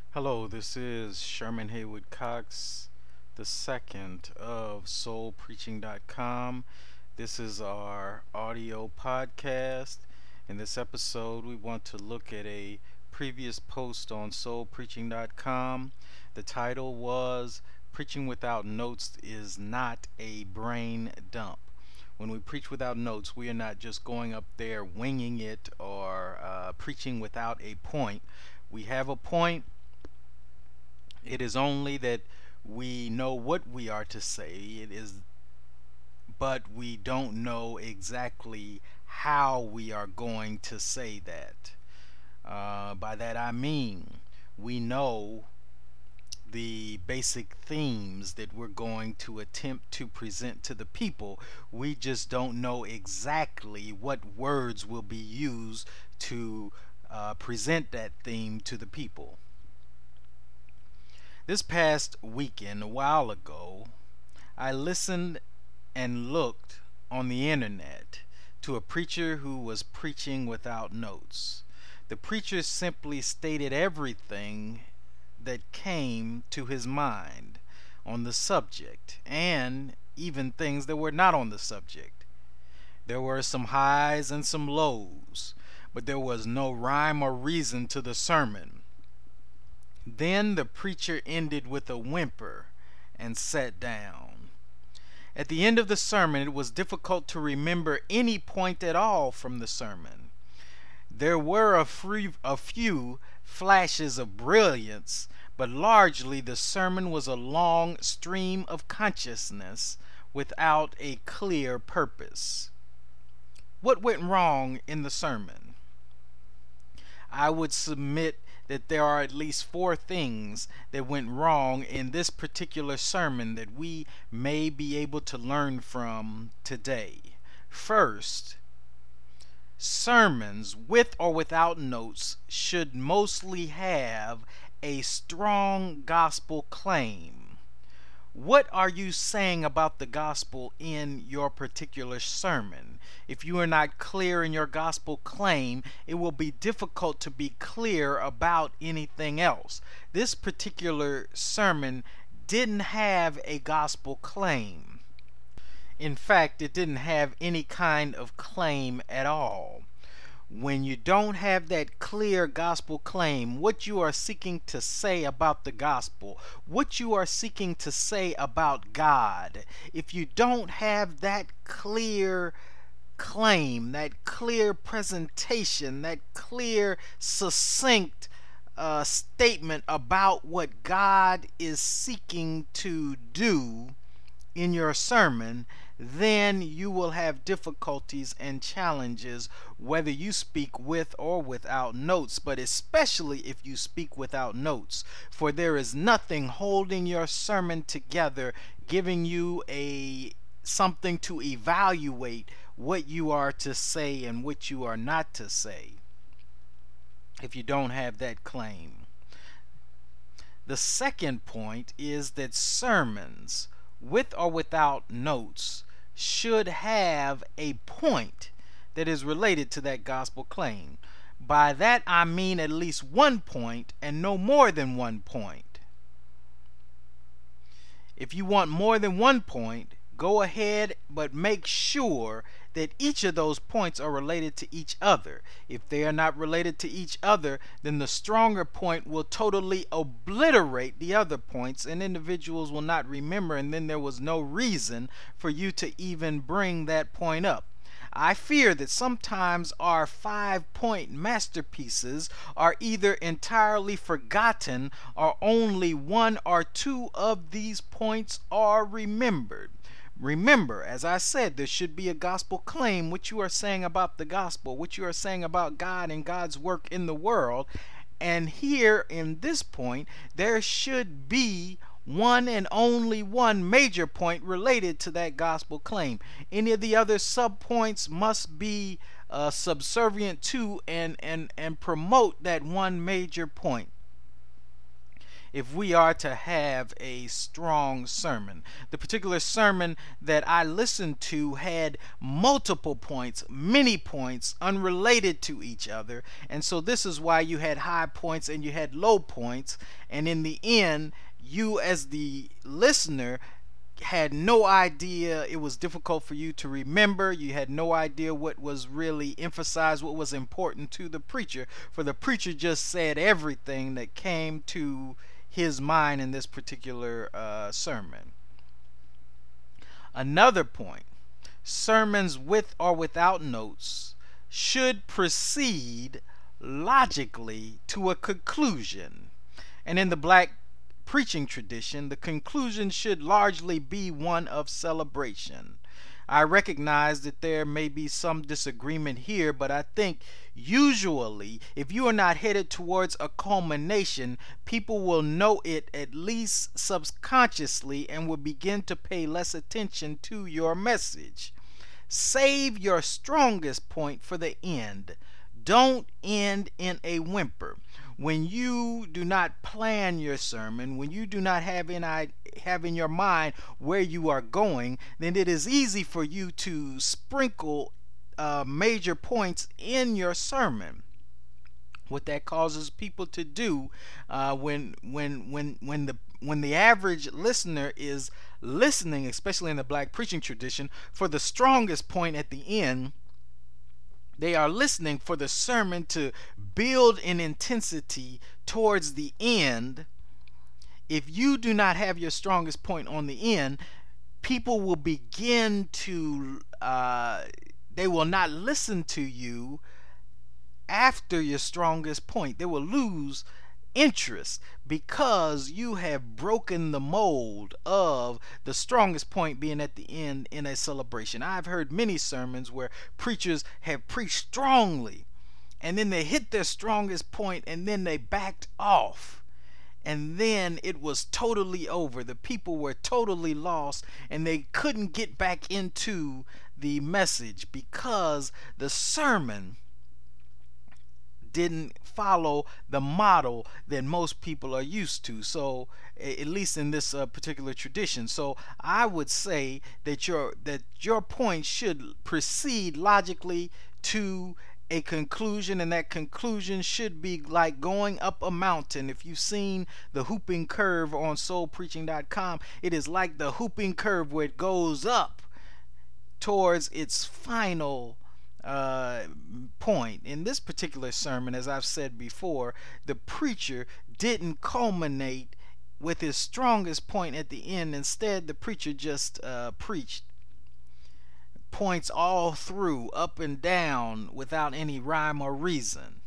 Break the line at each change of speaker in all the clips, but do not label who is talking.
Hello, this is Sherman Haywood Cox, the second of SoulPreaching.com. This is our audio podcast. In this episode, we want to look at a previous post on SoulPreaching.com. The title was Preaching Without Notes is Not a Brain Dump. When we preach without notes, we are not just going up there winging it or preaching without a point. We have a point. It is only that we know what we are to say. But we don't know exactly how we are going to say that. By that I mean we know the basic themes that we're going to attempt to present to the people. We just don't know exactly what words will be used to present that theme to the people. This past weekend, a while ago, I listened and looked on the internet to a preacher who was preaching without notes. The preacher simply stated everything that came to his mind on the subject, and even things that were not on the subject. There were some highs and some lows, but there was no rhyme or reason to the sermon. Then the preacher ended with a whimper and sat down. At the end of the sermon, it was difficult to remember any point at all from the sermon. There were a few flashes of brilliance, but largely the sermon was a long stream of consciousness without a clear purpose. What went wrong in the sermon? I would submit that there are at least four things that went wrong in this particular sermon that we may be able to learn from today. First, sermons with or without notes should mostly have a strong gospel claim. What are you saying about the gospel in your particular sermon? If you are not clear in your gospel claim, it will be difficult to be clear about anything else. This particular sermon didn't have a gospel claim. In fact, it didn't have any kind of claim at all. When you don't have that clear gospel claim, what you are seeking to say about the gospel, what you are seeking to say about God, if you don't have that clear claim, that clear presentation, that clear, succinct statement about what God is seeking to do in your sermon, then you will have difficulties and challenges whether you speak with or without notes, but especially if you speak without notes. For there is nothing holding your sermon together, giving you a something to evaluate what you are to say and what you are not to say if you don't have that claim. The second point is that sermons with or without notes should have a point that is related to that gospel claim. By that I mean at least one point and no more than one point. If you want more than one point, go ahead, but make sure that each of those points are related to each other. If they are not related to each other, then the stronger point will totally obliterate the other points, and individuals will not remember, and then there was no reason for you to even bring that point up. I fear that sometimes our 5-point masterpieces are either entirely forgotten or only one or two of these points are remembered. Remember, as I said, there should be a gospel claim, what you are saying about the gospel, what you are saying about God and God's work in the world. And here in this point, there should be one and only one major point related to that gospel claim. Any of the other subpoints must be subservient to and promote that one major point. if we are to have a strong sermon. The particular sermon that I listened to had multiple points, many points, unrelated to each other. And so this is why you had high points and you had low points. And in the end, you as the listener had no idea. It was difficult for you to remember. You had no idea what was really emphasized, what was important to the preacher, for the preacher just said everything that came to his mind in this particular sermon. Another point: sermons with or without notes should proceed logically to a conclusion. And in the black preaching tradition, the conclusion should largely be one of celebration. I recognize that there may be some disagreement here, but I think usually if you are not headed towards a culmination, people will know it at least subconsciously and will begin to pay less attention to your message. Save your strongest point for the end. Don't end in a whimper. When you do not plan your sermon, when you do not have in your mind where you are going, then it is easy for you to sprinkle major points in your sermon. What that causes people to do when the average listener is listening, especially in the black preaching tradition, for the strongest point at the end, they are listening for the sermon to build in intensity towards the end. If you do not have your strongest point on the end, people will begin to, they will not listen to you after your strongest point. They will lose interest because you have broken the mold of the strongest point being at the end in a celebration. I've heard many sermons where preachers have preached strongly and then they hit their strongest point and then they backed off, and then it was totally over. The people were totally lost and they couldn't get back into the message because the sermon didn't follow the model that most people are used to. So at least in this particular tradition, so I would say that your point should proceed logically to a conclusion, and that conclusion should be like going up a mountain. If you've seen the hooping curve on soulpreaching.com, it is like the hooping curve where it goes up towards its final point. In this particular sermon, as I've said before, the preacher didn't culminate with his strongest point at the end. Instead, the preacher just preached points all through, up and down, without any rhyme or reason.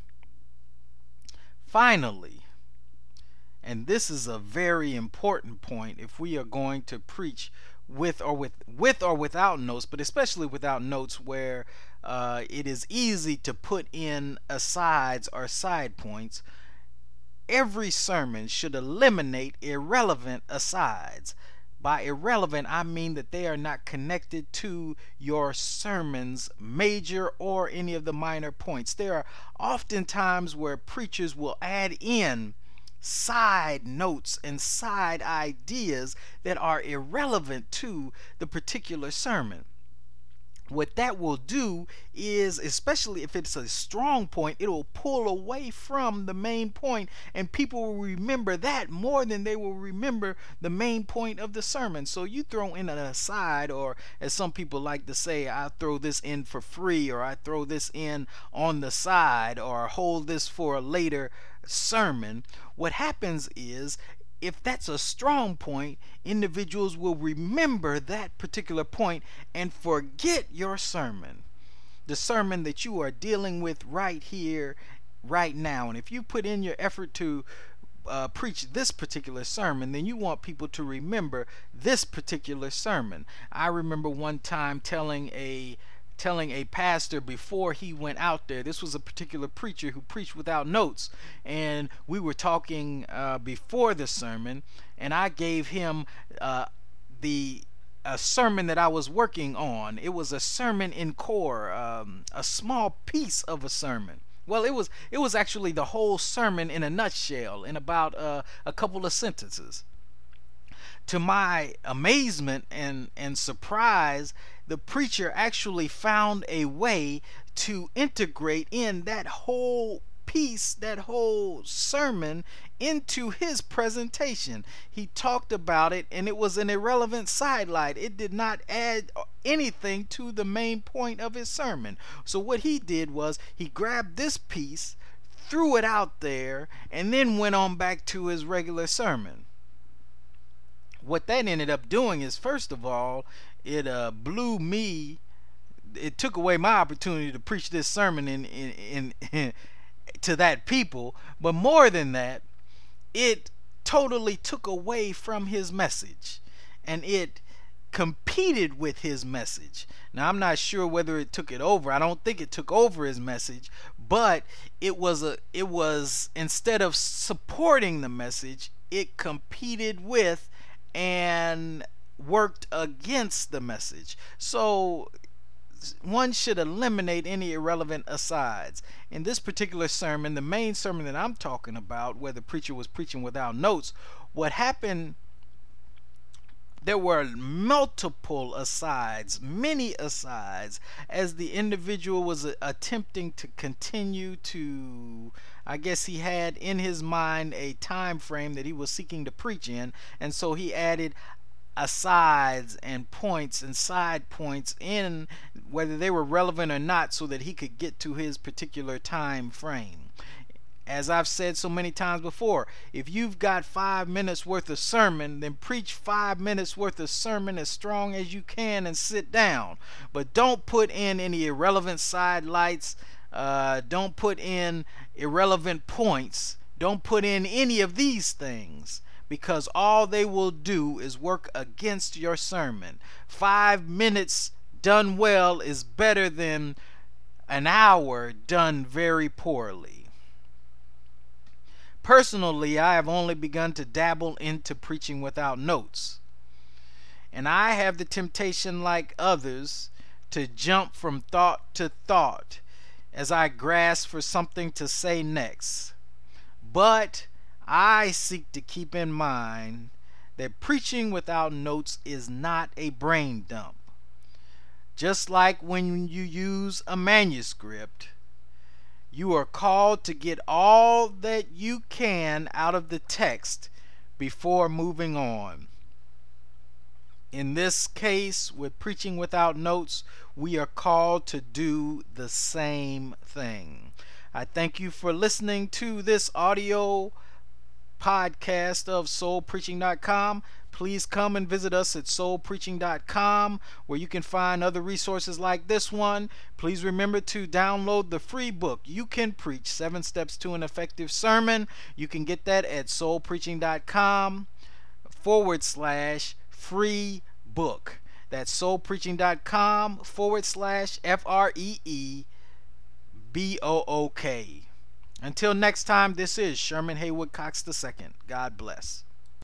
Finally, and this is a very important point if we are going to preach with or without notes, but especially without notes, where it is easy to put in asides or side points. Every sermon should eliminate irrelevant asides. By irrelevant, I mean that they are not connected to your sermon's major or any of the minor points. There are often times where preachers will add in side notes and side ideas that are irrelevant to the particular sermon. What that will do is, especially if it's a strong point, it will pull away from the main point, and people will remember that more than they will remember the main point of the sermon. So you throw in an aside, or as some people like to say, I throw this in for free, or I throw this in on the side, or hold this for a later sermon. What happens is, if that's a strong point, individuals will remember that particular point and forget your sermon, the sermon that you are dealing with right here, right now. And if you put in your effort to preach this particular sermon, then you want people to remember this particular sermon. I remember one time telling a pastor before he went out there. This was a particular preacher who preached without notes, and we were talking before the sermon, and I gave him the sermon that I was working on. It was a sermon in core, a small piece of a sermon. Well, it was actually the whole sermon in a nutshell, in about a couple of sentences. To my amazement and surprise, the preacher actually found a way to integrate in that whole piece, that whole sermon, into his presentation. He talked about it, and it was an irrelevant sidelight. It did not add anything to the main point of his sermon. So what he did was he grabbed this piece, threw it out there, and then went on back to his regular sermon. What that ended up doing is, first of all, it blew me. It took away my opportunity to preach this sermon in to that people. But more than that, it totally took away from his message, and it competed with his message. Now, I'm not sure whether it took it over. I don't think it took over his message, but it was instead of supporting the message, it competed with and worked against the message. So one should eliminate any irrelevant asides. In this particular sermon, the main sermon that I'm talking about, where the preacher was preaching without notes, what happened, there were multiple asides, many asides, as the individual was attempting to continue to, I guess he had in his mind a time frame that he was seeking to preach in, and so he added asides and points and side points in, whether they were relevant or not, so that he could get to his particular time frame. As I've said so many times before, if you've got 5 minutes worth of sermon, then preach 5 minutes worth of sermon as strong as you can and sit down. But don't put in any irrelevant sidelights. Don't put in irrelevant points. Don't put in any of these things, because all they will do is work against your sermon. 5 minutes done well is better than an hour done very poorly. Personally, I have only begun to dabble into preaching without notes, and I have the temptation, like others, to jump from thought to thought as I grasp for something to say next. But I seek to keep in mind that preaching without notes is not a brain dump. Just like when you use a manuscript, you are called to get all that you can out of the text before moving on. In this case, with preaching without notes, we are called to do the same thing. I thank you for listening to this audio podcast of soulpreaching.com. Please come and visit us at soulpreaching.com, where you can find other resources like this one. Please remember to download the free book, You Can Preach, 7 Steps to an Effective Sermon. You can get that at soulpreaching.com/free book. That's soulpreaching.com/FREEBOOK. Until next time, this is Sherman Haywood Cox II. God bless.